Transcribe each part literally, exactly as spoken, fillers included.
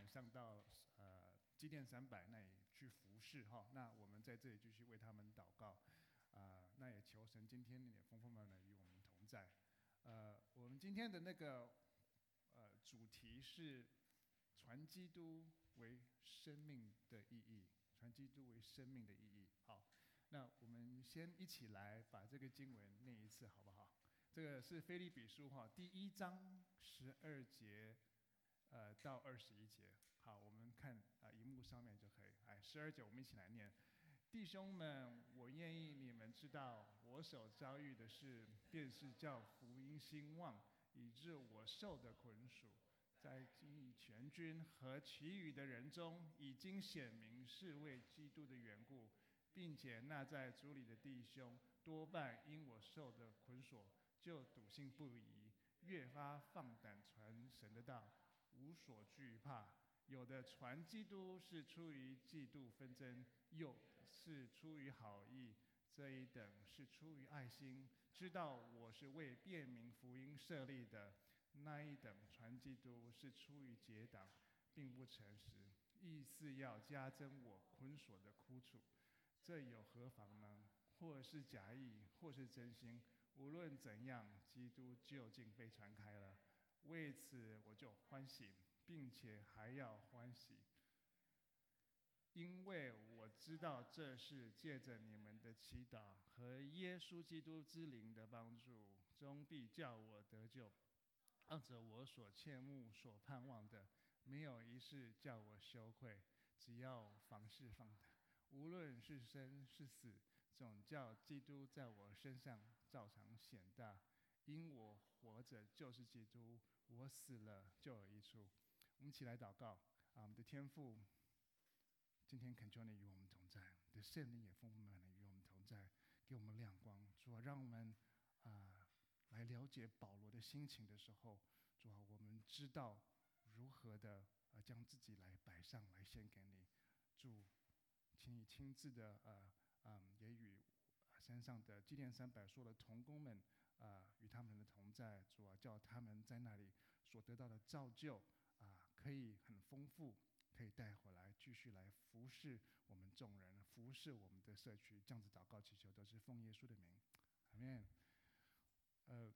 上到呃基甸三百那里去服侍哈。那我们在这里继续为他们祷告，啊、呃，那也求神今天也丰丰满满与我们同在。呃，我们今天的那个呃主题是传基督为生命的意义，传基督为生命的意义。好，那我们先一起来把这个经文念一次，好不好？这个是腓立比书哈第一章十二节，呃到二十一节。好，我们看啊，荧幕上面就可以。哎，十二节我们一起来念。弟兄们，我愿意你们知道，我所遭遇的事，便是叫福音兴旺，以致我受的捆属，在基以全军和其余的人中，已经显明是为基督的缘故，并且那在主里的弟兄，多半因我受的捆锁，就笃信不疑，越发放胆传神的道，无所惧怕。有的传基督是出于嫉妒纷争，有的是出于好意，这一等是出于爱心，知道我是为辨明福音设立的；那一等传基督是出于结党，并不诚实，意思要加增我捆锁的苦楚。这有何妨呢？或是假意，或是真心，无论怎样，基督究竟被传开了。为此我就欢喜，并且还要欢喜，因为我知道这是借着你们的祈祷和耶稣基督之灵的帮助，终必叫我得救。按着我所切慕、所盼望的，没有一事叫我羞愧。只要凡事放胆，无论是生是死，总叫基督在我身上照常显大。因我活着就是基督，我死了就有益处。我们一起来祷告啊，我们的天父，今天恳求你与我们同在，你的圣灵也丰丰满满与我们同在，给我们亮光。主啊，让我们啊来了解保罗的心情的时候，主啊，我们知道如何的呃将自己来摆上来献给你。主，请你亲自的呃嗯也与山上的基甸三百说的同工们啊、呃、与他们的同在。主啊，叫他们在那里所得到的造就啊、可以很丰富，可以带回来继续来服侍我们众人，服侍我们的社区。这样子祷告祈求都是奉耶稣的名，阿们。呃，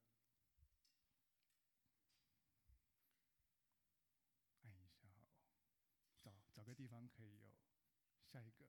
按一下好，找找个地方可以有下一个。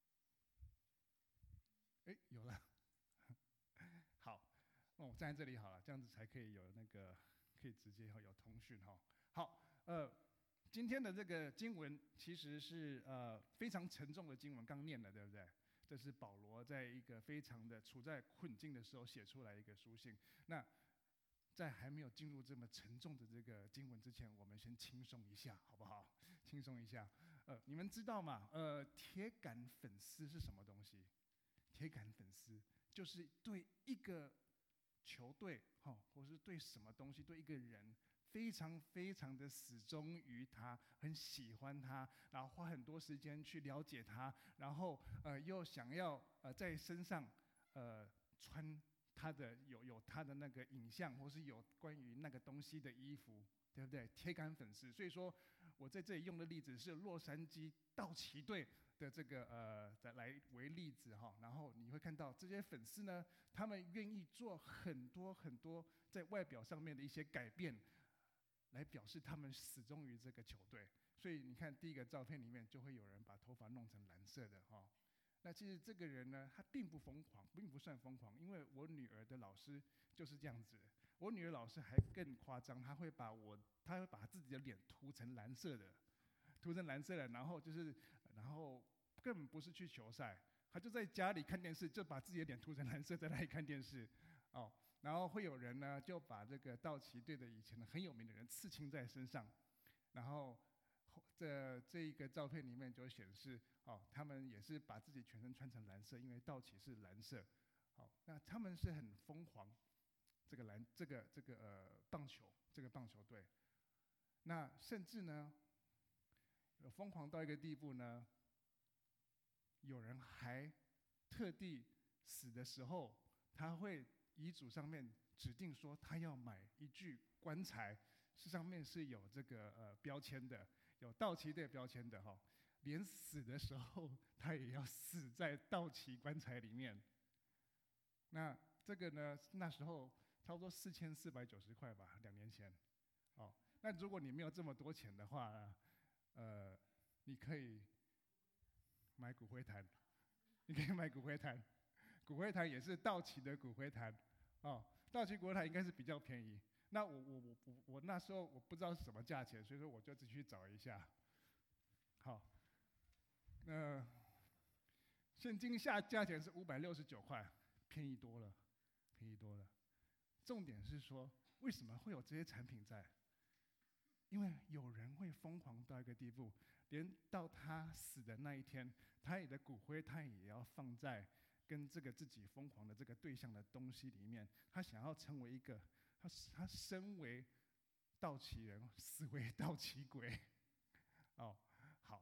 哎，有了。好，那我站在这里好了，这样子才可以有那个，可以直接有通讯哈。好，呃，今天的这个经文其实是呃非常沉重的经文，刚念了，对不对？这是保罗在一个非常的处在困境的时候写出来一个书信。那在还没有进入这么沉重的这个经文之前，我们先轻松一下，好不好？轻松一下。呃，你们知道吗？呃，铁杆粉丝是什么东西？铁杆粉丝就是对一个球队，哈，或是对什么东西，对一个人，非常非常的始终于他，很喜欢他，然后花很多时间去了解他，然后呃又想要呃在身上呃穿他的有有他的那个影像，或是有关于那个东西的衣服，对不对？铁杆粉丝。所以说我在这里用的例子是洛杉矶道奇队的这个呃再来为例子哈，然后你会看到这些粉丝呢，他们愿意做很多很多在外表上面的一些改变，来表示他们始终于这个球队。所以你看第一个照片里面就会有人把头发弄成蓝色的哈。那其实这个人呢，他并不疯狂，并不算疯狂，因为我女儿的老师就是这样子。我女儿老师还更夸张，她会把我，她会把自己的脸涂成蓝色的。涂成蓝色的，然后就是，然后根本不是去球赛，他就在家里看电视，就把自己的脸涂成蓝色，在那里看电视，哦，然后会有人呢就把这个道奇队的以前的很有名的人刺青在身上，然后这这一个照片里面就显示，哦，他们也是把自己全身穿成蓝色，因为道奇是蓝色，好，那他们是很疯狂，这个篮这个这个呃棒球这个棒球队，那甚至呢。有疯狂到一个地步呢，有人还特地死的时候，他会遗嘱上面指定说他要买一具棺材，是上面是有这个呃标签的， 有盗旗队标签的哈，连死的时候他也要死在盗旗棺材里面。那这个呢，那时候差不多四千四百九十块吧，两年前。哦，那如果你没有这么多钱的话，呃，你可以买骨灰坛，你可以买骨灰坛，骨灰坛也是道奇的骨灰坛，哦，道奇骨灰坛应该是比较便宜。那我我我我我那时候我不知道是什么价钱，所以说我就自己去找一下。好，那现金下价钱是五百六十九块，便宜多了，便宜多了。重点是说，为什么会有这些产品在？因为有人会疯狂到一个地步，连到他死的那一天，他也的骨灰他也要放在跟这个自己疯狂的这个对象的东西里面。他想要成为一个，他他身为盗奇人，死为盗奇鬼。哦，好。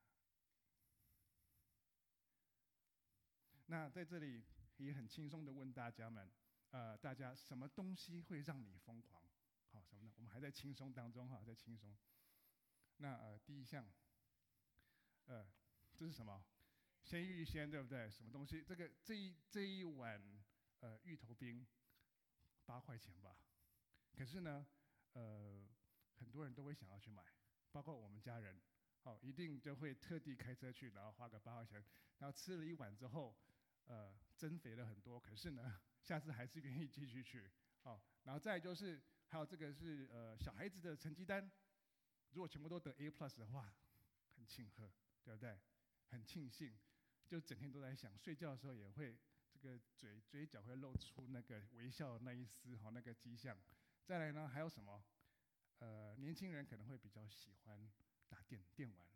那在这里也很轻松的问大家们，呃，大家什么东西会让你疯狂？好，什么呢？我们还在轻松当中哈，在轻松。那呃，第一项，呃，这是什么？鲜芋仙，对不对？什么东西？这个这一这一碗呃芋头冰，八块钱吧。可是呢，呃，很多人都会想要去买，包括我们家人，哦，一定就会特地开车去，然后花个八块钱，然后吃了一碗之后，呃，增肥了很多。可是呢，下次还是愿意继续去，哦，然后再就是。还有这个是呃小孩子的成绩单，如果全部都得 A plus 的话，很庆贺，对不对？很庆幸，就整天都在想，睡觉的时候也会这个嘴嘴角会露出那个微笑的那一丝哈那个迹象。再来呢，还有什么？呃，年轻人可能会比较喜欢打电电玩，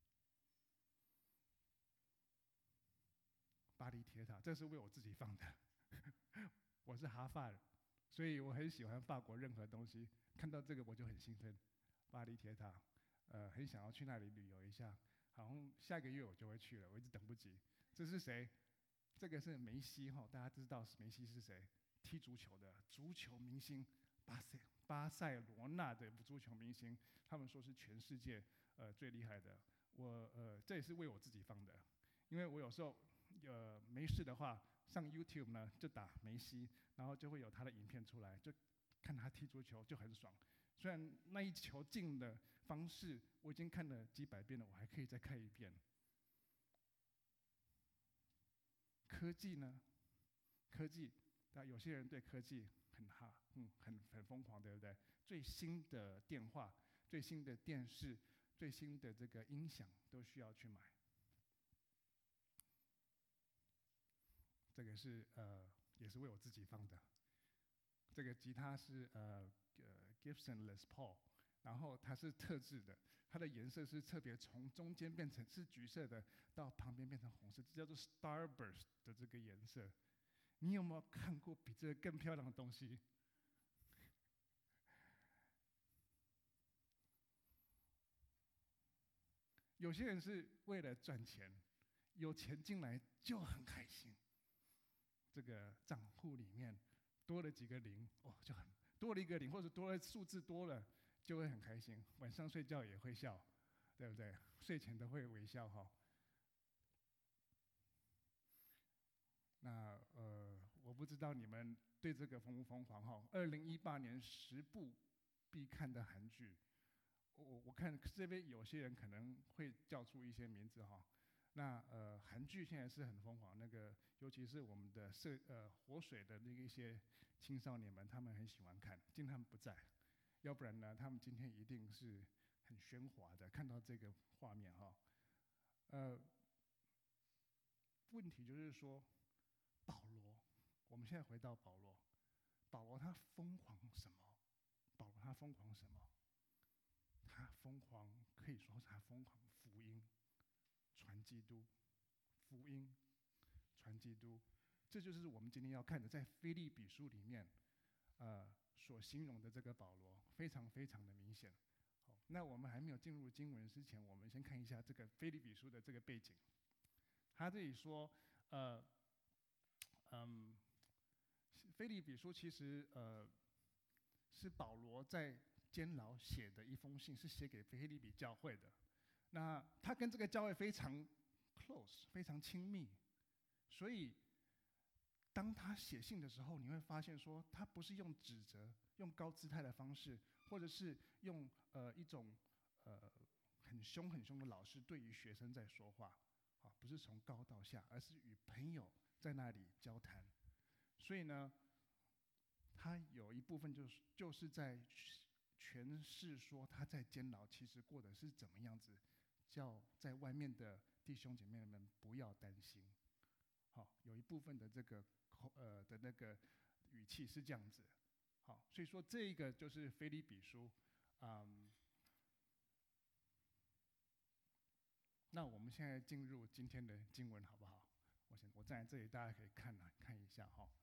巴黎铁塔，这是为我自己放的，我是哈法人。所以我很喜欢法国任何东西，看到这个我就很兴奋。巴黎铁塔，呃，很想要去那里旅游一下，好像下个月我就会去了，我一直等不及。这是谁？这个是梅西哈，大家知道梅西是谁？踢足球的足球明星，巴塞巴塞罗那的足球明星，他们说是全世界呃最厉害的。我呃这也是为我自己放的，因为我有时候呃没事的话。上 YouTube 呢，就打梅西，然后就会有他的影片出来，就看他踢足球就很爽。虽然那一球进的方式我已经看了几百遍了，我还可以再看一遍。科技呢？科技，那有些人对科技很哈，嗯，很很疯狂，对不对？最新的电话、最新的电视、最新的这个音响都需要去买。这个是呃，也是为我自己放的。这个吉他是呃呃 Gibson Les Paul， 然后它是特制的，它的颜色是特别从中间变成是橘色的，到旁边变成红色，这叫做 Starburst 的这个颜色。你有没有看过比这个更漂亮的东西？有些人是为了赚钱，有钱进来就很开心。这个账户里面多了几个零，哦，就很多了一个零，或者多了数字多了，就会很开心。晚上睡觉也会笑，对不对？睡前都会微笑哈。那呃，我不知道你们对这个疯不疯狂哈？二零一八年十部必看的韩剧，我我看这边有些人可能会叫出一些名字哈。那呃，韩剧现在是很疯狂，那个尤其是我们的社呃活水的那一些青少年们，他们很喜欢看。今天他们不在，要不然呢，他们今天一定是很喧哗的看到这个画面哈。呃，问题就是说，保罗，我们现在回到保罗，保罗他疯狂什么？保罗他疯狂什么？他疯狂可以说是他疯狂福音。传基督，福音，传基督，这就是我们今天要看的，在腓立比书里面，呃，所形容的这个保罗，非常非常的明显。好，那我们还没有进入经文之前，我们先看一下这个腓立比书的这个背景。他这里说，呃，嗯，腓立比书其实呃是保罗在监牢写的一封信，是写给腓立比教会的。那他跟这个教会非常 close， 非常亲密，所以当他写信的时候，你会发现说，他不是用指责、用高姿态的方式，或者是用呃一种呃很凶很凶的老师对于学生在说话，啊，不是从高到下，而是与朋友在那里交谈。所以呢，他有一部分就是就是在诠释说他在监牢其实过的是怎么样子，叫在外面的弟兄姐妹们不要担心。好，有一部分的这个口呃的那个语气是这样子。好，所以说这个就是腓立比书，嗯。那我们现在进入今天的经文好不好？我先我站在这里，大家可以看来看一下哈。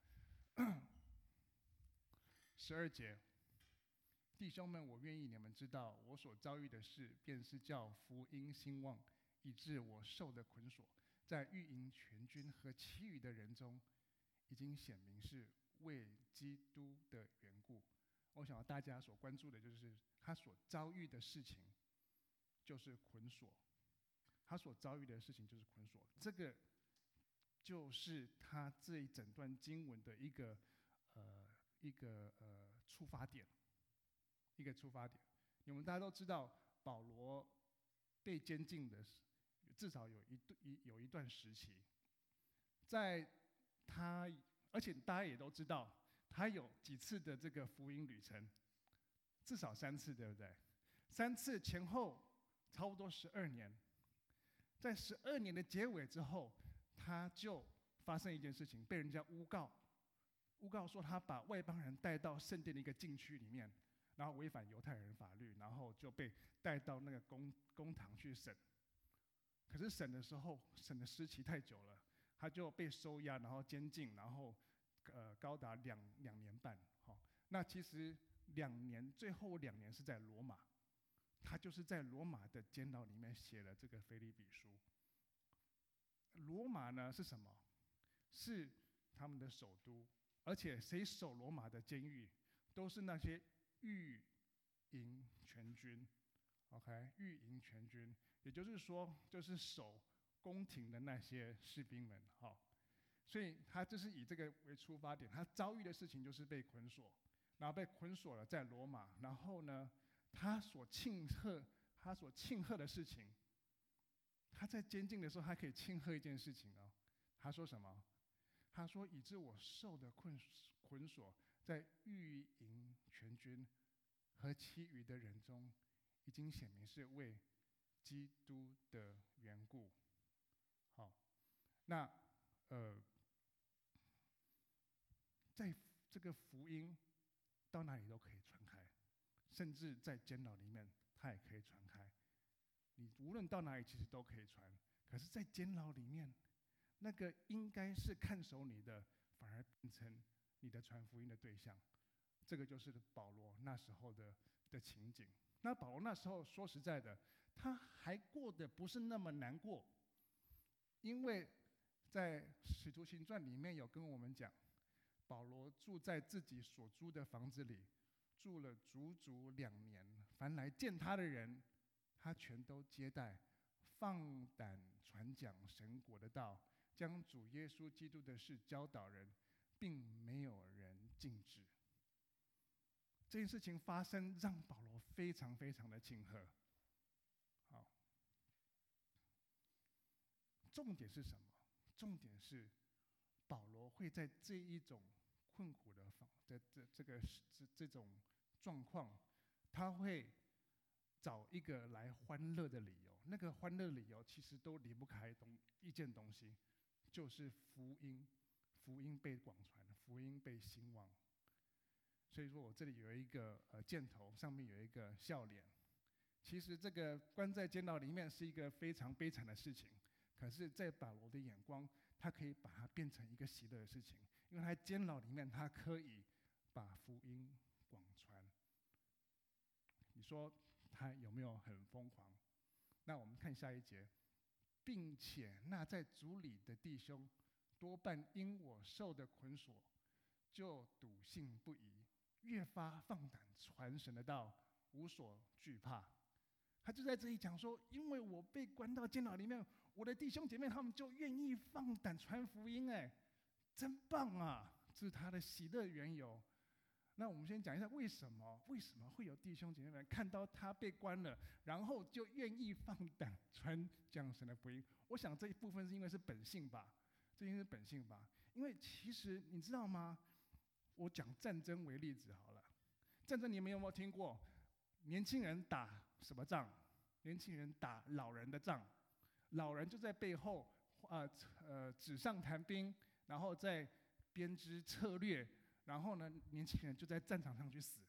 十二节，弟兄们，我愿意你们知道，我所遭遇的事，便是叫福音兴旺，以致我受的捆锁，在御营全军和其余的人中，已经显明是为基督的缘故。我想大家所关注的就是他所遭遇的事情，就是捆锁。他所遭遇的事情就是捆锁，这个就是他这一整段经文的一个呃一个呃出发点，一个出发点。你们大家都知道，保罗被监禁的至少有一一有一段时期，在他而且大家也都知道，他有几次的这个福音旅程，至少三次，对不对？三次前后差不多十二年。在十二年的结尾之后，他就发生一件事情，被人家诬告，诬告说他把外邦人带到圣殿的一个禁区里面，然后违反犹太人法律，然后就被带到那个公公堂去审。可是审的时候，审的时期太久了，他就被收押，然后监禁，然后呃高达两两年半。好，那其实两年最后两年是在罗马。他就是在罗马的监牢里面写了这个腓立比书。罗马呢是什么？是他们的首都，而且谁守罗马的监狱，都是那些御营全军。OK， 御营全军，也就是说，就是守宫廷的那些士兵们。好，所以他就是以这个为出发点，他遭遇的事情就是被捆锁，然后被捆锁了在罗马，然后呢？他所庆贺，他所庆贺的事情，他在监禁的时候，还可以庆贺一件事情哦。他说什么？他说：“以致我受的困捆锁，在御营全军和其余的人中，已经显明是为基督的缘故。”好，那呃，在这个福音到哪里都可以传开。甚至在监牢里面，它也可以传开。你无论到哪里，其实都可以传。可是，在监牢里面，那个应该是看守你的，反而变成你的传福音的对象。这个就是保罗那时候的的情景。那保罗那时候说实在的，他还过得不是那么难过，因为在《使徒行传》里面有跟我们讲，保罗住在自己所租的房子里。住了足足两年，凡来见他的人，他全都接待，放胆传讲神国的道，将主耶稣基督的事教导人，并没有人禁止。这件事情发生，让保罗非常非常的庆贺。好，重点是什么？重点是保罗会在这一种困苦的方，这这这个这这种状况，他会找一个来欢乐的理由。那个欢乐理由其实都离不开东一件东西，就是福音，福音被广传，福音被兴旺。所以说我这里有一个呃箭头，上面有一个笑脸。其实这个关在监牢里面是一个非常悲惨的事情，可是，在保罗的眼光，他可以把它变成一个喜乐的事情，因为他在监牢里面，他可以把福音广传。你说他有没有很疯狂？那我们看下一节，并且那在主里的弟兄，多半因我受的捆锁，就笃信不疑，越发放胆传神的道， 无所惧怕。他就在这里讲说，因为我被关到监牢里面，我的弟兄姐妹他们就愿意放胆传福音，哎，真棒啊！这是他的喜乐缘由。那我们先讲一下为什么？为什么会有弟兄姐妹们看到他被关了，然后就愿意放胆传讲神的福音？我想这一部分是因为是本性吧，这应该是本性吧。因为其实你知道吗？我讲战争为例子好了，战争你们有没有听过？年轻人打什么仗？年轻人打老人的仗，老人就在背后，呃呃纸上谈兵，然后再编织策略，然后呢，年轻人就在战场上去死。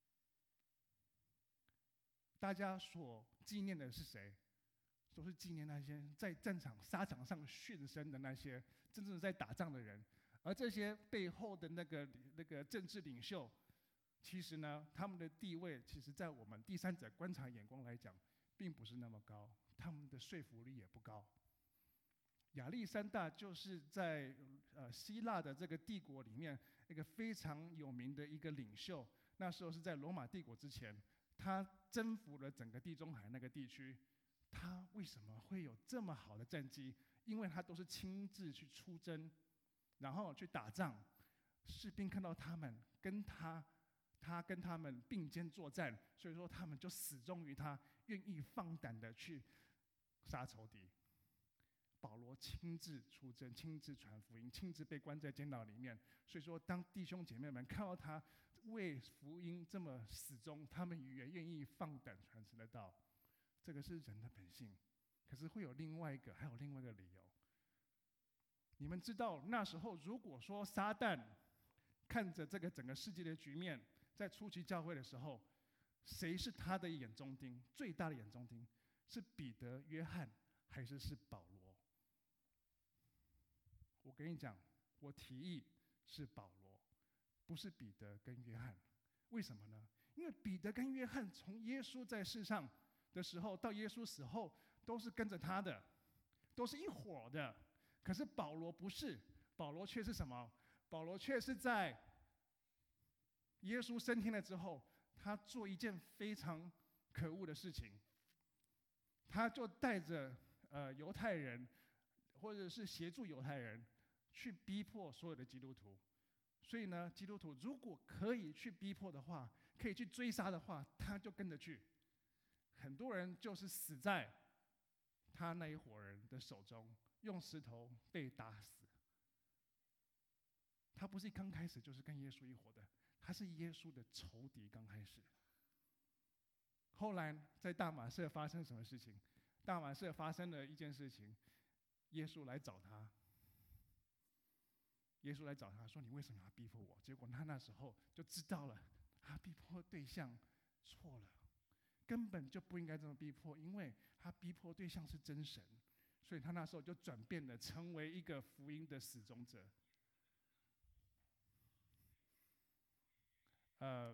大家所纪念的是谁？都是纪念那些在战场沙场上殉身的那些真正在打仗的人，而这些背后的那个那个政治领袖。其实呢，他们的地位，其实在我们第三者观察眼光来讲，并不是那么高，他们的说服力也不高。亚历山大就是在呃希腊的这个帝国里面一个非常有名的一个领袖。那时候是在罗马帝国之前，他征服了整个地中海那个地区。他为什么会有这么好的战绩？因为他都是亲自去出征，然后去打仗，士兵看到他们跟他。他跟他们并肩作战，所以说他们就死忠于他，愿意放胆的去杀仇敌。保罗亲自出征，亲自传福音，亲自被关在监牢里面。所以说，当弟兄姐妹们看到他为福音这么死忠，他们也愿意放胆传神的道。这个是人的本性。可是会有另外一个，还有另外一个理由。你们知道那时候，如果说撒旦看着这个整个世界的局面，在初期教会的时候，谁是他的眼中钉？最大的眼中钉是彼得、约翰，还是是保罗？我跟你讲，我提议是保罗，不是彼得跟约翰。为什么呢？因为彼得跟约翰从耶稣在世上的时候到耶稣死后，都是跟着他的，都是一伙的。可是保罗不是，保罗却是什么？保罗却是在耶稣升天了之后，他做一件非常可恶的事情，他就带着呃犹太人，或者是协助犹太人，去逼迫所有的基督徒。所以呢，基督徒如果可以去逼迫的话，可以去追杀的话，他就跟着去。很多人就是死在他那一伙人的手中，用石头被打死。他不是刚开始就是跟耶稣一伙的。他是耶稣的仇敌，刚开始。后来在大马色发生什么事情？大马色发生了一件事情，耶稣来找他。耶稣来找他说：“你为什么要逼迫我？”结果他那时候就知道了，他逼迫对象错了，根本就不应该这么逼迫，因为他逼迫对象是真神，所以他那时候就转变了，成为一个福音的死忠者。呃，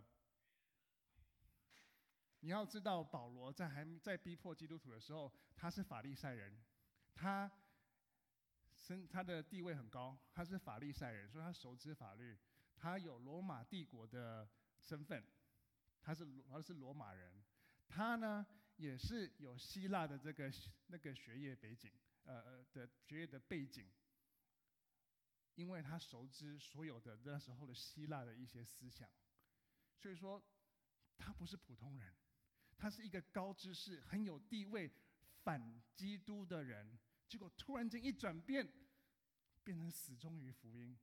你要知道，保罗在还在逼迫基督徒的时候，他是法利赛人，他身他的地位很高，他是法利赛人，所以他熟知法律，他有罗马帝国的身份，他是他是罗马人，他呢也是有希腊的这个那个学业背景，呃呃的学业的背景，因为他熟知所有的那时候的希腊的一些思想。所以说，他不是普通人，他是一个高知识、很有地位、反基督的人。结果突然间一转变，变成死忠于福音。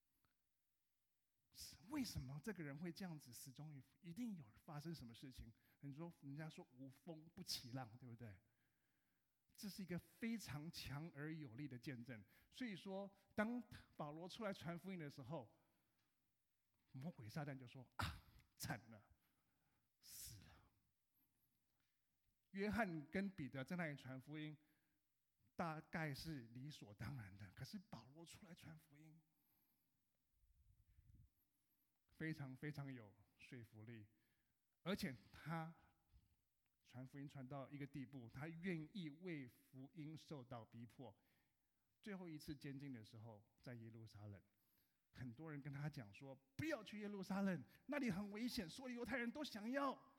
为什么这个人会这样子死忠于？一定有发生什么事情？你说，人家说无风不起浪，对不对？这是一个非常强而有力的见证。所以说，当保罗出来传福音的时候，魔鬼撒旦就说：“啊！”惨了，死了。约翰跟彼得在那里传福音，大概是理所当然的。可是保罗出来传福音，非常非常有说服力，而且他传福音传到一个地步，他愿意为福音受到逼迫。最后一次监禁的时候，在耶路撒冷。很多人跟他讲说：“不要去耶路撒冷，那里很危险，所有犹太人都想要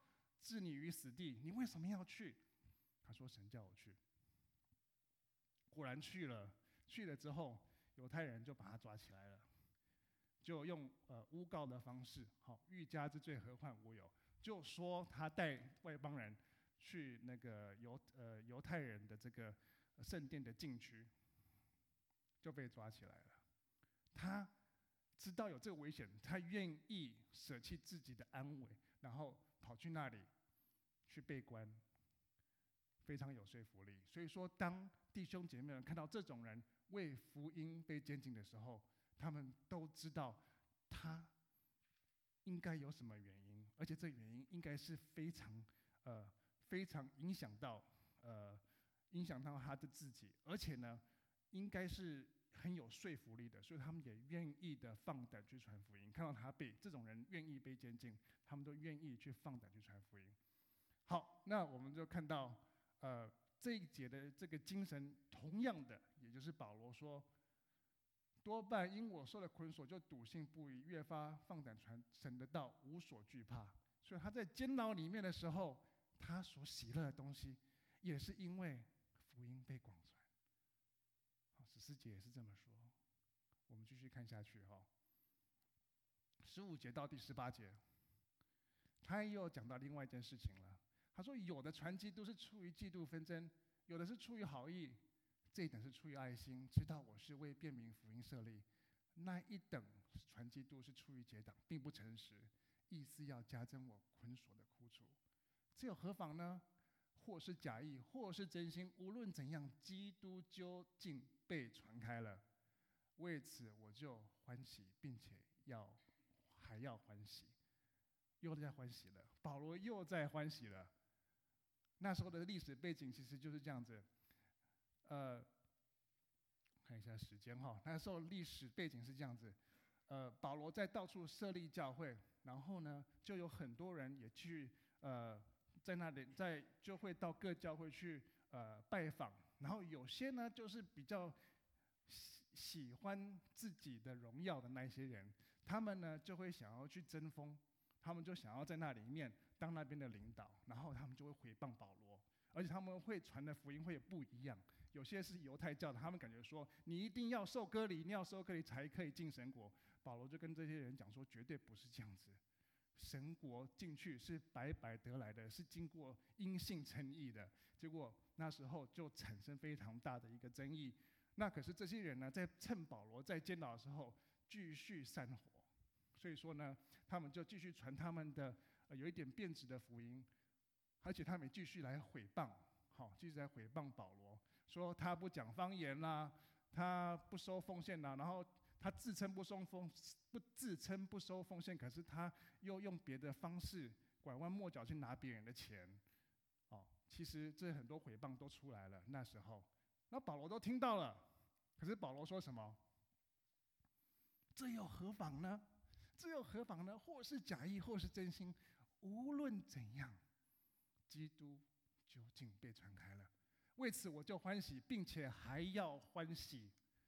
置你于死地，你为什么要去？”他说：“神叫我去。”果然去了，去了之后，犹太人就把他抓起来了，就用呃诬告的方式，好，欲加之罪，何患无有？就说他带外邦人去那个犹呃犹太人的这个圣殿的禁区，就被抓起来了。他知道有这个危险，他愿意舍弃自己的安危，然后跑去那里去被关，非常有说服力。所以说，当弟兄姐妹们看到这种人为福音被监禁的时候，他们都知道他应该有什么原因，而且这原因应该是非常呃非常影响到呃影响到他的自己，而且呢，应该是很有说服力的，所以他们也愿意的放胆去传福音。看到他被这种人愿意被监禁，他们都愿意去放胆去传福音。好，那我们就看到呃这一节的这个精神，同样的，也就是保罗说，多半因我受了捆锁，就笃信不疑，越发放胆传神的道，无所惧怕。所以他在监牢里面的时候，他所喜乐的东西，也是因为福音被广传。好，十四节也是这么说。我们继续看下去哈，十五节到第十八节，他又讲到另外一件事情了。他说：“有的传基督是出于嫉妒纷争，有的是出于好意，这一等是出于爱心，知道我是为便民福音设立；那一等传基督是出于结党，并不诚实，意思要加增我捆锁的苦楚。这又何妨呢？或是假意，或是真心，无论怎样，基督究竟被传开了。为此我就欢喜，并且要还要欢喜，又在欢喜了。保罗又在欢喜了。那时候的历史背景其实就是这样子，呃，看一下时间哈。那时候历史背景是这样子，呃，保罗在到处设立教会，然后呢，就有很多人也去呃在那里在就会到各教会去呃拜访，然后有些呢就是比较喜喜欢自己的荣耀的那些人，他们呢就会想要去争锋，他们就想要在那里面当那边的领导，然后他们就会毁谤保罗，而且他们会传的福音会不一样。有些是犹太教的，他们感觉说你一定要受割礼，一定要受割礼才可以进神国。保罗就跟这些人讲说，绝对不是这样子。神国进去是白白得来的，是经过因信称义的。结果那时候就产生非常大的一个争议。那可是这些人呢，在趁保罗在监牢的时候继续散伙，所以说呢，他们就继续传他们的、呃、有一点变质的福音，而且他们继续来毁谤，好，继续来毁谤保罗，说他不讲方言啦，他不收奉献啦，然后他自称不收奉不自称不收奉献，可是他又用别的方式拐弯抹角去拿别人的钱，哦，其实这很多毁谤都出来了。那时候，那保罗都听到了，可是保罗说什么？这又何妨呢？这又何妨呢？或是假意，或是真心，无论怎样，基督究竟被传开了。为此我就欢喜，并且还要欢喜。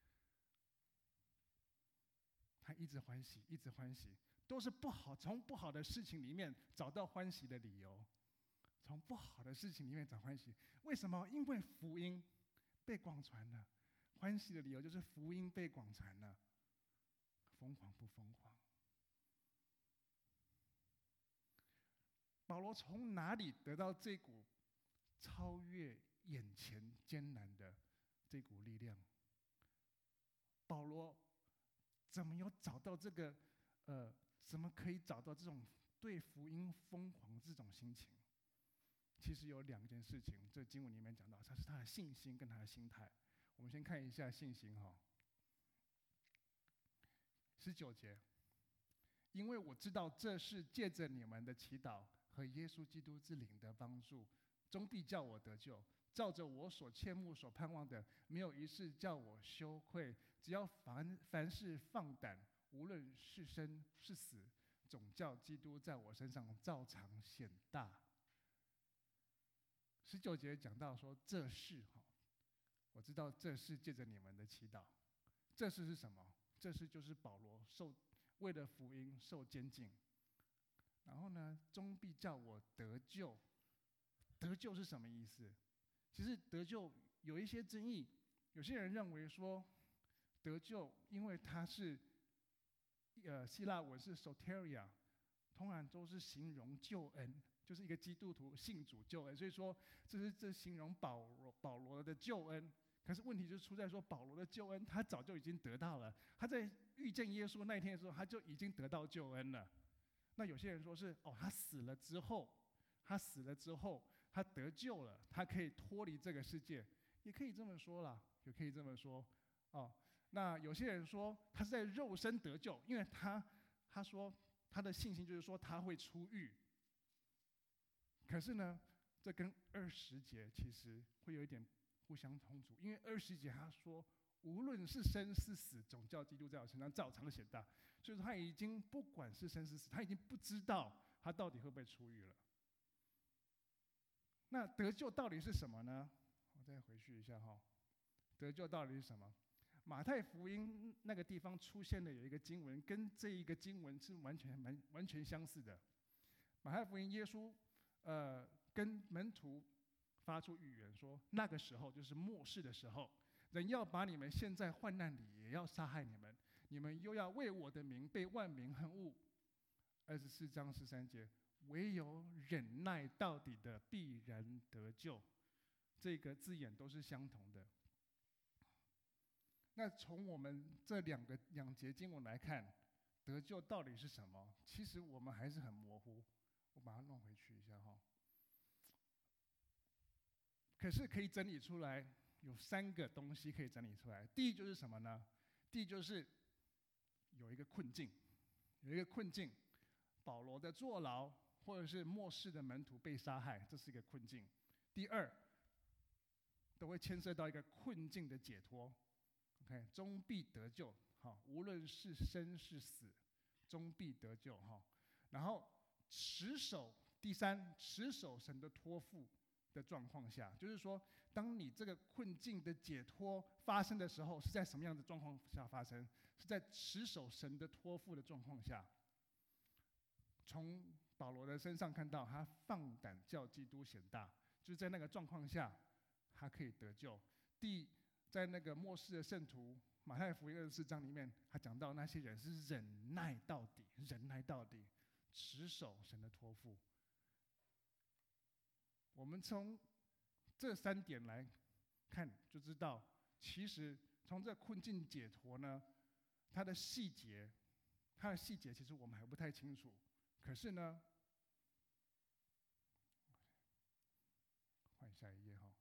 他一直欢喜，一直欢喜，都是不好，从不好的事情里面找到欢喜的理由，从不好的事情里面找欢喜。为什么？因为福音被广传了。欢喜的理由就是福音被广传了。疯狂不疯狂？保罗从哪里得到这股超越眼前艰难的这股力量？保罗怎么有找到这个？呃，怎么可以找到这种对福音疯狂这种心情？其实有两件事情，这经文里面讲到，它是他的信心跟他的心态。我们先看一下信心哈。十九节，因为我知道这是借着你们的祈祷和耶稣基督之灵的帮助，终必叫我得救。照着我所切慕所盼望的，没有一事叫我羞愧。只要凡凡事放胆，无论是生是死，总叫基督在我身上照常显大。十九节讲到说，这事哈，我知道这事借着你们的祈祷，这事是什么？这事就是保罗受为了福音受监禁， 然后呢，终必叫我得救。得救是什么意思？其实得救有一些争议，有些人认为说，得救因为它是，呃，希腊文是 soteria， 通常都是形容救恩，就是一个基督徒信主救恩，所以说这是这形容保罗保罗的救恩。可是问题就出在说，保罗的救恩他早就已经得到了，他在遇见耶稣那一天的时候，他就已经得到救恩了。那有些人说是哦，他死了之后，他死了之后，他得救了，他可以脱离这个世界，也可以这么说啦，也可以这么说哦。那有些人说他是在肉身得救，因为他他说他的信心就是说他会出狱。可是呢，这跟二十节其实会有一点互相冲突，因为二十节他说，无论是生是死，总叫基督在我身上照常显大。所以说他已经不管是生是死，他已经不知道他到底会不会出狱了。那得救到底是什么呢？我再回去一下哈，得救到底是什么？马太福音那个地方出现的有一个经文，跟这一个经文是完全完完全相似的。马太福音耶稣呃跟门徒发出预言说，那个时候就是末世的时候，人要把你们陷在患难里，也要杀害你们，你们又要为我的名被万民恨恶。二十四章十三节，唯有忍耐到底的，必然得救。这个字眼都是相同的。那从我们这两个两节经文来看，得救到底是什么？其实我们还是很模糊。我把它弄回去一下哈。可是可以整理出来，有三个东西可以整理出来。第一就是什么呢？第一就是有一个困境，有一个困境，保罗的坐牢，或者是末世的门徒被杀害，这是一个困境。第二，都会牵涉到一个困境的解脱。OK， 终必得救，好，无论是生是死，终必得救哈。然后持守，第三，持守神的托付的状况下，就是说，当你这个困境的解脱发生的时候，是在什么样的状况下发生？是在持守神的托付的状况下。从保罗的身上看到，他放胆叫基督显大，就是在那个状况下，他可以得救。第，在那个末世的圣徒，马太福音二十四章里面，他讲到那些人是忍耐到底，忍耐到底，持守神的托付。我们从这三点来看，就知道，其实从这困境解脱呢，它的细节，它的细节其实我们还不太清楚。可是呢，换下一页哈。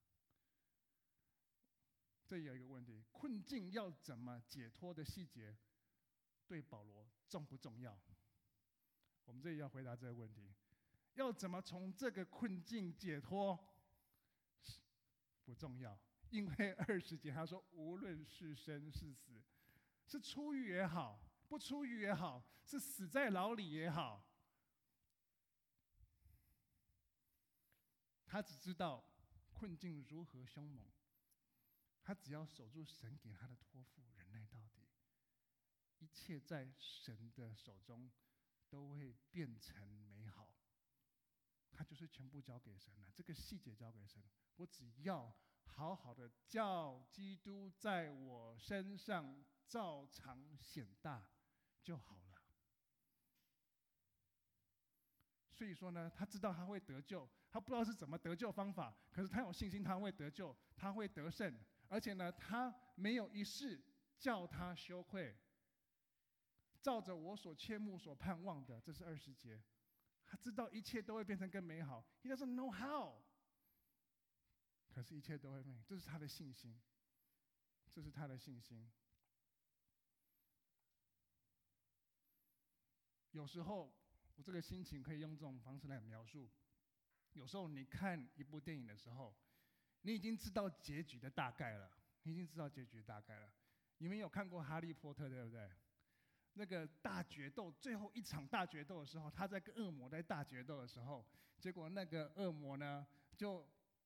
这有一个问题，困境要怎么解脱的细节，对保罗重不重要？我们这里要回答这个问题，要怎么从这个困境解脱，不重要，因为二十节他说，无论是生是死，是出狱也好，不出狱也好，是死在牢里也好，他只知道困境如何凶猛。他只要守住神给他的托付，忍耐到底，一切在神的手中都会变成美好。他就是全部交给神了，这个细节交给神。我只要好好的叫基督在我身上照常显大就好了。所以说呢，他知道他会得救，他不知道是怎么得救方法，可是他有信心他会得救，他会得胜。而且呢，他没有一事叫他羞愧，照着我所切慕所盼望的，这是二十节。他知道一切都会变成更美好 ，He doesn't know how， 可是一切都会变，这是他的信心，这是他的信心。有时候我这个心情可以用这种方式来描述。有时候你看一部电影的时候，你已经知道结局的大概了，你已经知道结局的大概了。你们有看过《哈利波特》对不对？那个大决斗，最后一场大决斗的时候，他在跟恶魔在大决斗的时候，结果那个恶魔呢，就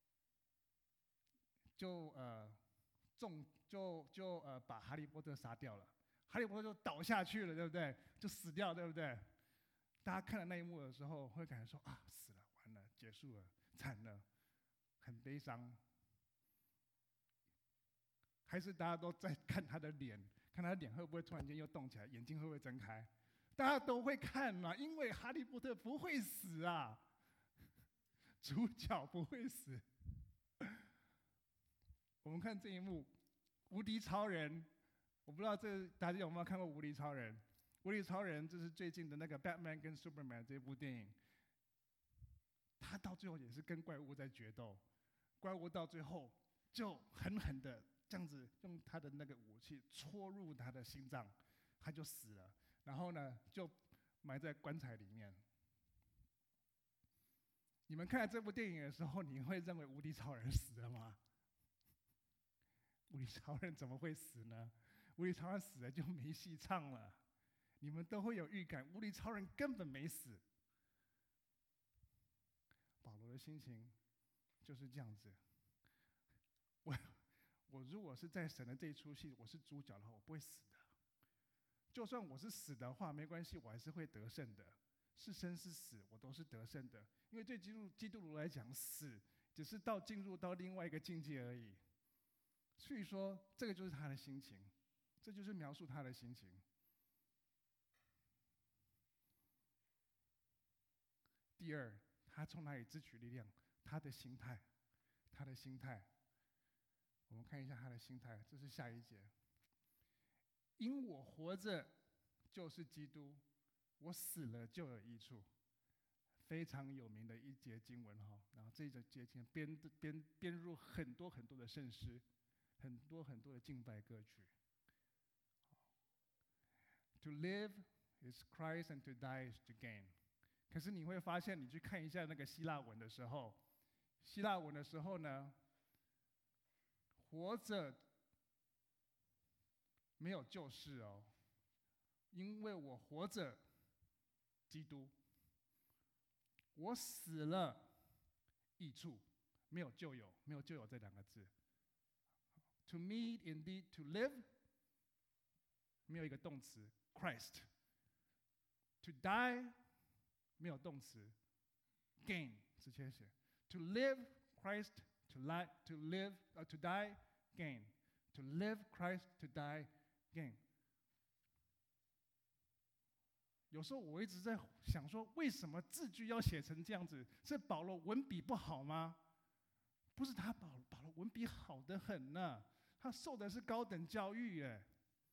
就呃中就就呃把哈利波特杀掉了，哈利波特就倒下去了，对不对？就死掉，对不对？ 大家看了那一幕的时候，会感觉说啊，死了，完了，结束了，惨了，很悲伤。还是大家都在看他的脸，看他的脸会不会突然间又动起来，眼睛会不会睁开？大家都会看嘛，因为哈利波特不会死啊，主角不会死。我们看这一幕，无敌超人，我不知道这大家有没有看过无敌超人？无敌超人就是最近的那个《Batman》跟《Superman》这部电影，他到最后也是跟怪物在决斗，怪物到最后就狠狠的这样子用他的那个武器戳入他的心脏，他就死了。然后呢，就埋在棺材里面。你们看了这部电影的时候，你会认为无敌超人死了吗？无敌超人怎么会死呢？无敌超人死了就没戏唱了。你们都会有预感，无敌超人根本没死。保罗的心情就是这样子。我我如果是在神的这一出戏，我是主角的话，我不会死的。就算我是死的话，没关系，我还是会得胜的。是生是死，我都是得胜的。因为对基督基督徒来讲，死只是到进入到另外一个境界而已。所以说，这个就是他的心情，这就是描述他的心情。第二，他从哪里汲取力量？他的心态，他的心态。我们看一下他的心态，这是下一节。因我活着就是基督，我死了就有益处。非常有名的一节经文哈，然后这一节经文编编编入很多很多的圣诗，很多很多的敬拜歌曲。To live is Christ, and to die is to gain。可是你会发现，你去看一下那个希腊文的时候，希腊文的时候呢，活着没有就是哦，因为我活着，基督；我死了，益处，没有就有，没有就有这两个字。To me indeed to live， 没有一个动词 Christ。To die， 没有动词 gain， 直接写 To live Christ to live to live、uh, to die gain to live Christ to die gain。有时候我一直在想说，为什么字句要写成这样子？是保罗文笔不好吗？不是他保保罗文笔好得很呢、啊，他受的是高等教育耶。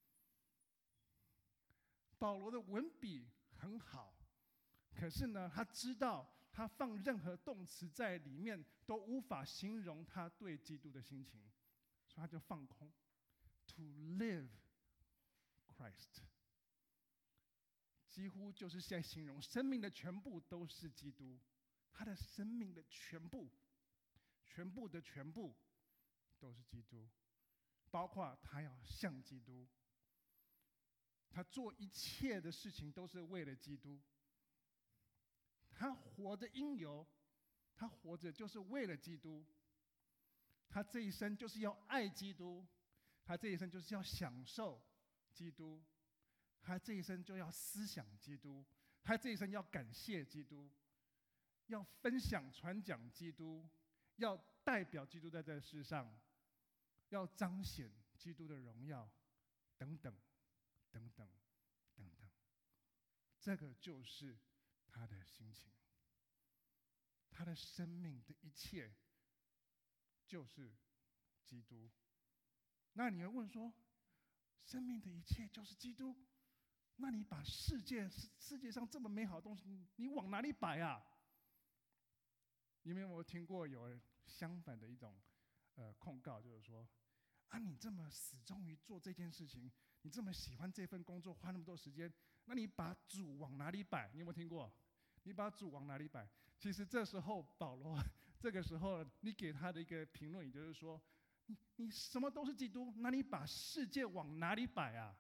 保罗的文笔很好，可是呢，他知道他放任何动词在里面都无法形容他对基督的心情，所以他就放空。To live Christ， 几乎就是在形容生命的全部都是基督，他的生命的全部，全部的全部都是基督，包括他要像基督。他做一切的事情都是为了基督，他活的因由，他活着就是为了基督，他这一生就是要爱基督，他这一生就是要享受基督，他这一生就要思想基督，他这一生要感谢基督，要分享传讲基督，要代表基督在这世上，要彰显基督的荣耀，等等等等等等，这个就是他的心情，他的生命的一切就是基督。那你会问说，生命的一切就是基督，那你把世界世界上这么美好的东西，你往哪里摆啊？你们有没有听过有相反的一种呃控告，就是说啊，你这么始终于做这件事情，你这么喜欢这份工作，花那么多时间，那你把主往哪里摆？你有没有听过？你把主往哪里摆？其实这时候保罗，这个时候你给他的一个评论，也就是说，你你什么都是基督，那你把世界往哪里摆啊？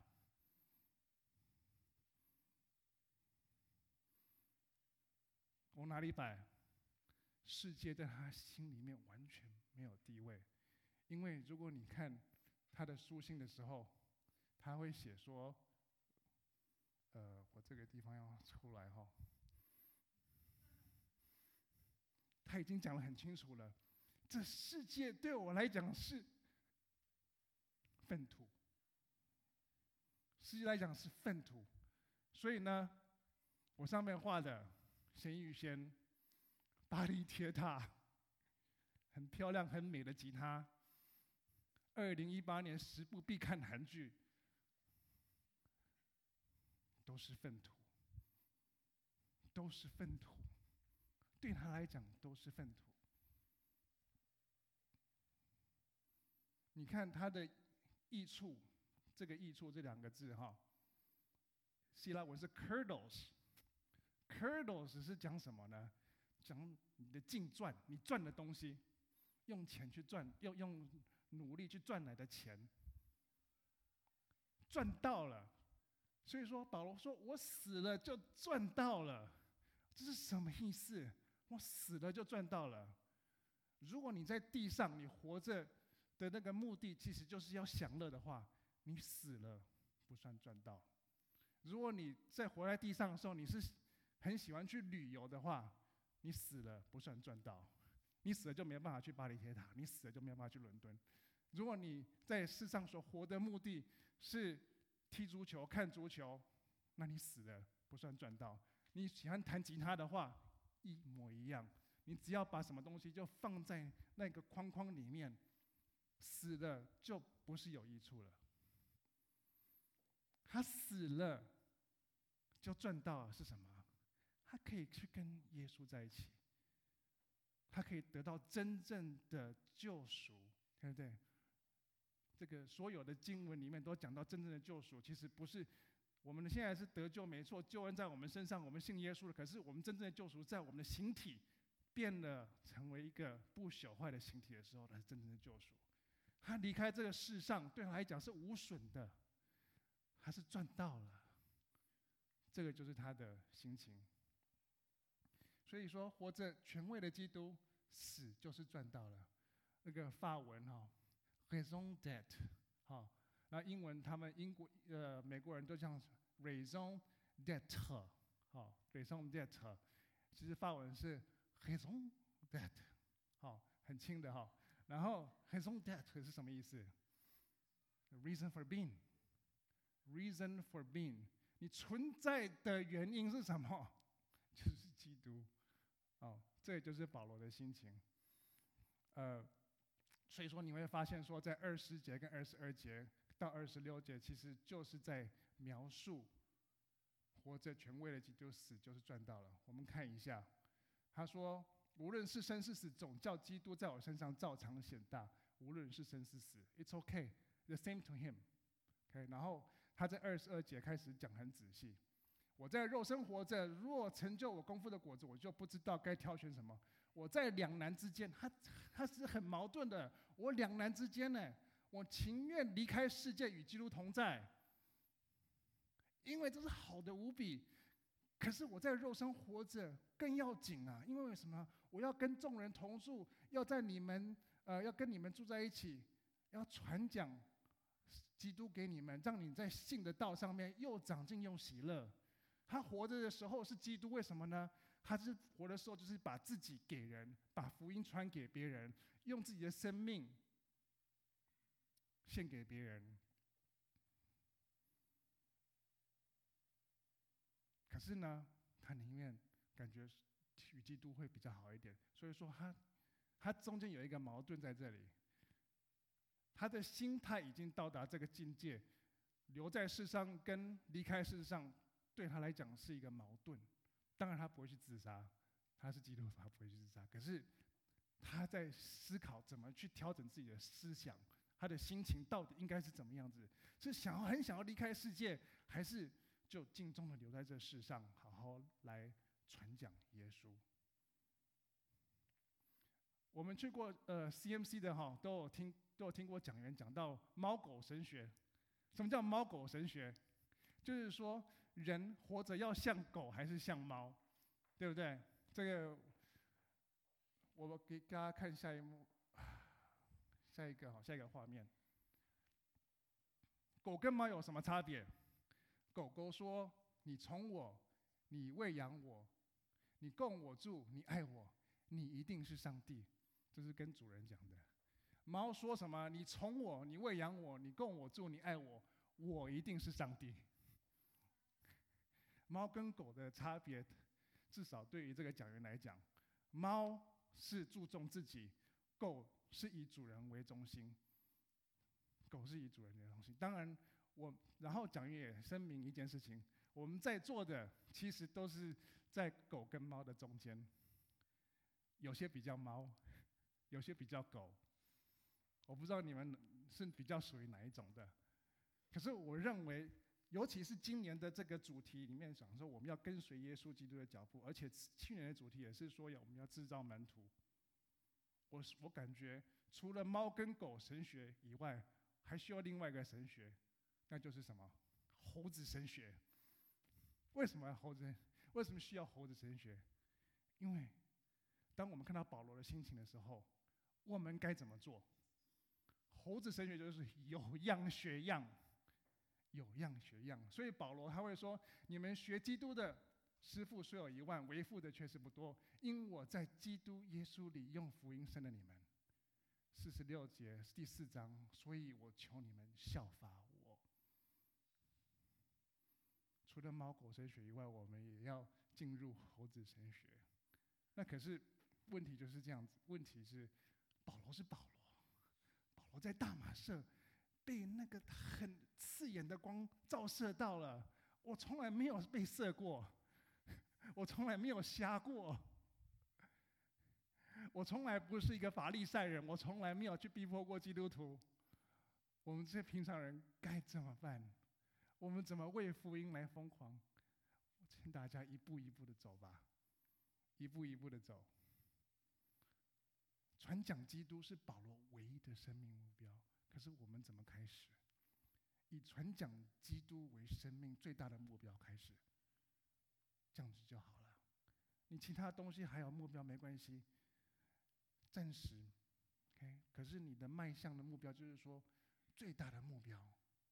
往哪里摆？世界在他心里面完全没有地位，因为如果你看他的书信的时候，他会写说，呃，我这个地方要出来哈， 他已经讲得很清楚了，这世界对我来讲是粪土，世界来讲是粪土。所以呢，我上面画的鲜芋仙、巴黎铁塔，很漂亮、很美的吉他。二零一八年十部必看韩剧，都是粪土，都是粪土，对他来讲都是粪土。你看他的益处，这个益处这两个字哈，希腊文是 kerdos。kerdos 是讲什么呢？讲你的净赚，你赚的东西，用钱去赚，要用努力去赚来的钱，赚到了。所以说，保罗说：“我死了就赚到了。”这是什么意思？我死了就赚到了。如果你在地上，你活着的那个目的其实就是要享乐的话，你死了不算赚到。如果你在活在地上的时候，你是很喜欢去旅游的话，你死了不算赚到。你死了就没办法去巴黎铁塔，你死了就没办法去伦敦。如果你在世上所活的目的是踢足球、看足球，那你死了不算赚到。你喜欢弹吉他的话，一模一样。你只要把什么东西就放在那个框框里面，死了就不是有益处了。他死了就赚到的是什么？他可以去跟耶稣在一起，他可以得到真正的救赎，对不对？这个所有的经文里面都讲到真正的救赎，其实不是我们现在是得救没错，救恩在我们身上，我们信耶稣了。可是我们真正的救赎在我们的形体变了，成为一个不朽坏的形体的时候，那是真正的救赎。他离开这个世上，对他来讲是无损的，他是赚到了。这个就是他的心情。所以说，活着权威的基督，死就是赚到了。那个法文哈、哦、，raison d'être， 好，那英文他们英国呃美国人都讲 raison d'être， 好 ，raison d'être， 其实法文是 raison d'être， 好，很轻的哈。然后 raison d'être 是什么意思 ？reason for being，reason for being， 你存在的原因是什么？就是基督。哦，这就是保罗的心情。呃，所以说你会发现说，在二十节跟二十二节到二十六节，其实就是在描述活着权威的基督死就是赚到了。我们看一下，他说：“无论是生是死，总叫基督在我身上照常显大。无论是生是死 ，it's okay, the same to him。”OK， 然后他在二十二节开始讲很仔细。我在肉身活着，若成就我功夫的果子，我就不知道该挑选什么。我在两难之间，他他是很矛盾的。我两难之间呢，我情愿离开世界与基督同在，因为这是好的无比。可是我在肉身活着更要紧啊，因为什么？我要跟众人同住，要在你们呃，要跟你们住在一起，要传讲基督给你们，让你在信的道上面又长进又喜乐。他活着的时候是基督，为什么呢？他是活的时候就是把自己给人，把福音传给别人，用自己的生命献给别人。可是呢，他宁愿感觉与基督会比较好一点，所以说他他中间有一个矛盾在这里。他的心态已经到达这个境界，留在世上跟离开世上对他来讲是一个矛盾。当然他不会去自杀，他是基督徒，他不会去自杀。可是他在思考怎么去调整自己的思想，他的心情到底应该是怎么样子？是想要很想要离开世界，还是就尽忠的留在这世上，好好来传讲耶稣？我们去过呃 C M C 的哈，都有听都有听过讲员讲到猫狗神学。什么叫猫狗神学？就是说人活着要像狗还是像猫，对不对？这个我给大家看下一幕，下一个好，下一个画面。狗跟猫有什么差别？狗狗说：“你宠我，你喂养我，你供我住，你爱我。 你一定是上帝。这是跟主人讲的。猫说什么？你宠我，你喂养我，你供我住，你爱我，我一定是上帝。猫跟狗的差别，至少对于这个讲员来讲，猫是注重自己，狗是以主人为中心。狗是以主人为中心。当然，我然后讲员也声明一件事情：我们在座的其实都是在狗跟猫的中间，有些比较猫，有些比较狗。我不知道你们是比较属于哪一种的，可是我认为，尤其是今年的这个主题里面讲说，我们要跟随耶稣基督的脚步，而且去年的主题也是说，我们要制造门徒。我我感觉，除了猫跟狗神学以外，还需要另外一个神学，那就是什么？猴子神学。为什么猴子？为什么需要猴子神学？因为当我们看到保罗的心情的时候，我们该怎么做？猴子神学就是有样学样，有样学样。所以保罗他会说：你们学基督的师傅虽有一万，为父的却是不多，因我在基督耶稣里用福音生了你们。四十六节第四章，所以我求你们效法我。除了猫狗神学以外，我们也要进入猴子神学。那可是问题就是这样子，问题是保罗是保罗。保罗在大马色被那个很刺眼的光照射到了，我从来没有被射过，我从来没有瞎过，我从来不是一个法利赛人，我从来没有去逼迫过基督徒。我们这些平常人该怎么办？我们怎么为福音来疯狂？我请大家一步一步的走吧，一步一步的走。传讲基督是保罗唯一的生命目标，可是我们怎么开始？以传讲基督为生命最大的目标开始，这样子就好了。你其他东西还有目标没关系，暂时 ，OK。可是你的迈向的目标就是说最大的目标。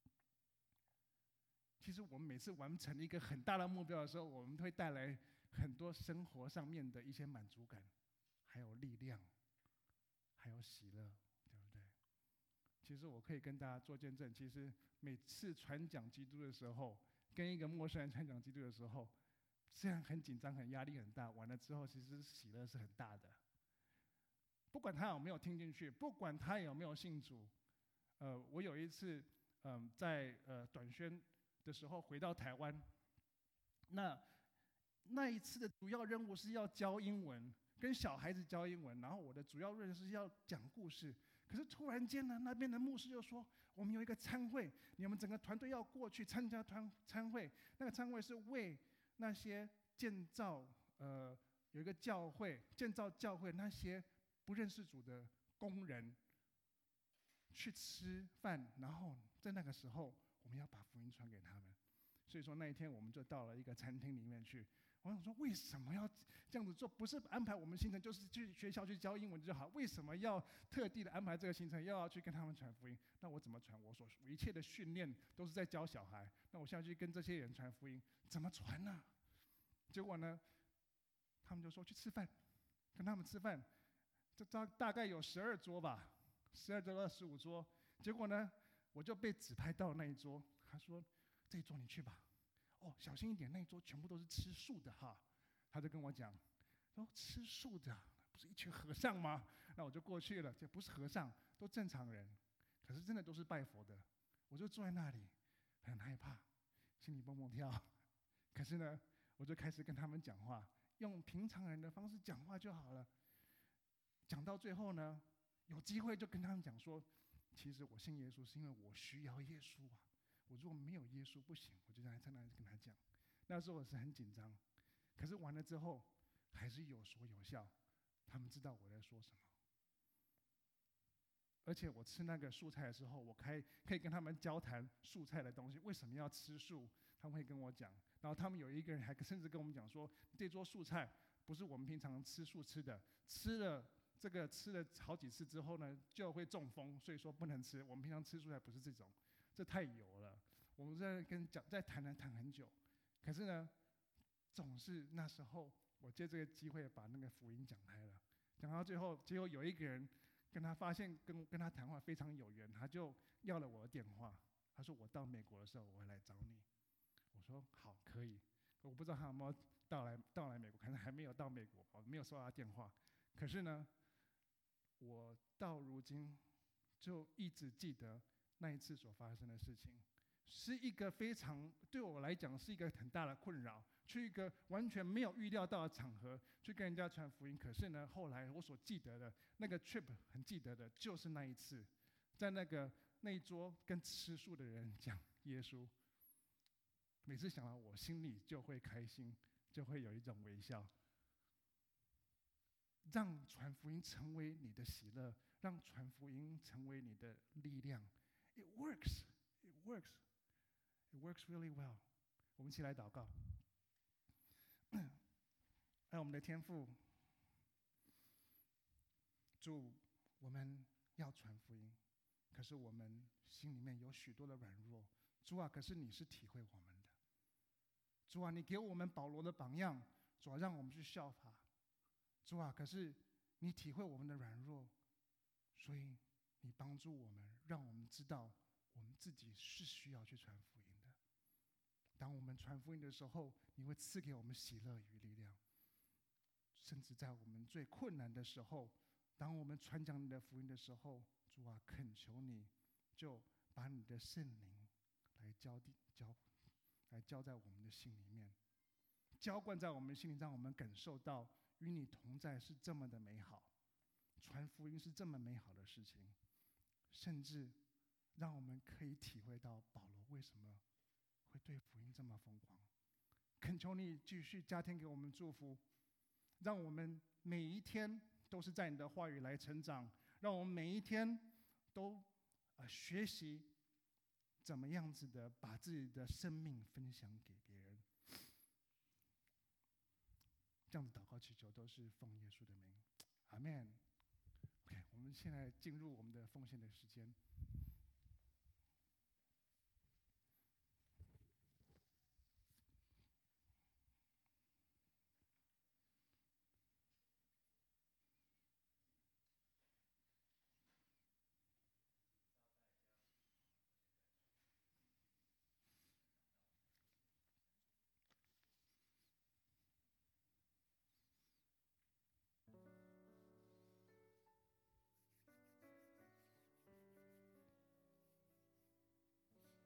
其实我们每次完成一个很大的目标的时候，我们会带来很多生活上面的一些满足感，还有力量。还有喜乐，对不对？其实我可以跟大家做见证，其实每次传讲基督的时候，跟一个陌生人传讲基督的时候，虽然很紧张、很压力很大，完了之后其实喜乐是很大的。不管他有没有听进去，不管他有没有信主，呃，我有一次，嗯、呃，在呃短宣的时候回到台湾，那那一次的主要任务是要教英文。跟小孩子教英文，然后我的主要任务是要讲故事。可是突然间呢，那边的牧师就说：“我们有一个餐会，你们整个团队要过去参加团餐会。那个餐会是为那些建造呃有一个教会建造教会那些不认识主的工人去吃饭，然后在那个时候我们要把福音传给他们。所以说那一天我们就到了一个餐厅里面去。我想说，为什么要这样子做？不是安排我们行程，就是去学校去教英文就好。为什么要特地的安排这个行程，又要去跟他们传福音？那我怎么传？我所一切的训练都是在教小孩。那我现在去跟这些人传福音，怎么传呢？结果呢，他们就说去吃饭，跟他们吃饭。这大大概有十二桌吧，十二桌到十五桌。结果呢，我就被指派到那一桌。他说：“这一桌你去吧。”哦，小心一点，那一桌全部都是吃素的哈。他就跟我讲，说吃素的不是一群和尚吗？那我就过去了，这不是和尚，都正常人，可是真的都是拜佛的。我就坐在那里，很害怕，心里蹦蹦跳。可是呢，我就开始跟他们讲话，用平常人的方式讲话就好了。讲到最后呢，有机会就跟他们讲说，其实我信耶稣是因为我需要耶稣啊。我如果没有耶稣不行，我就在那里跟他讲。那时候我是很紧张，可是完了之后还是有说有笑，他们知道我在说什么。而且我吃那个素菜的时候，我可以可以跟他们交谈素菜的东西，为什么要吃素？他们会跟我讲。然后他们有一个人还甚至跟我们讲说，这桌素菜不是我们平常吃素吃的，吃了这个吃了好几次之后呢，就会中风，所以说不能吃。我们平常吃素菜不是这种。这太油了，我们在跟讲在谈谈谈很久，可是呢，总是那时候我借这个机会把那个福音讲开了。 讲到最后，结果有一个人跟他发现跟跟他谈话非常有缘，他就要了我的电话。他说我到美国的时候我会来找你。我说好，可以。我不知道他有没有到来到来美国，可能还没有到美国，我没有收到他电话。可是呢，我到如今就一直记得那一次所发生的事情，是一个非常对我来讲是一个很大的困扰。去一个完全没有预料到的场合去跟人家传福音，可是呢，后来我所记得的那个 trip 很记得的就是那一次，在那个那一桌跟吃素的人讲耶稣。每次想到我心里就会开心，就会有一种微笑。让传福音成为你的喜乐，让传福音成为你的力量。It works, it works, it works really well。我们一起来祷告。爱我们的天父，主，我们要传福音，可是我们心里面有许多的软弱。主啊，可是你是体会我们的。主啊，你给我们保罗的榜样，主啊，让我们去效法。主啊，可是你体会我们的软弱，所以你帮助我们，让我们知道我们自己是需要去传福音的。当我们传福音的时候，你会赐给我们喜乐与力量。甚至在我们最困难的时候，当我们传讲你的福音的时候，主啊，恳求你就把你的圣灵来浇地浇来浇在我们的心里面，浇灌在我们心里，让我们感受到与你同在是这么的美好，传福音是这么美好的事情，甚至让我们可以体会到保罗为什么会对福音这么疯狂。恳求你继续加添给我们祝福，让我们每一天都是在你的话语来成长，让我们每一天都、呃、学习怎么样子的把自己的生命分享给别人。这样子祷告祈求都是奉耶稣的名，阿们。OK， 我们现在进入我们的奉献的时间。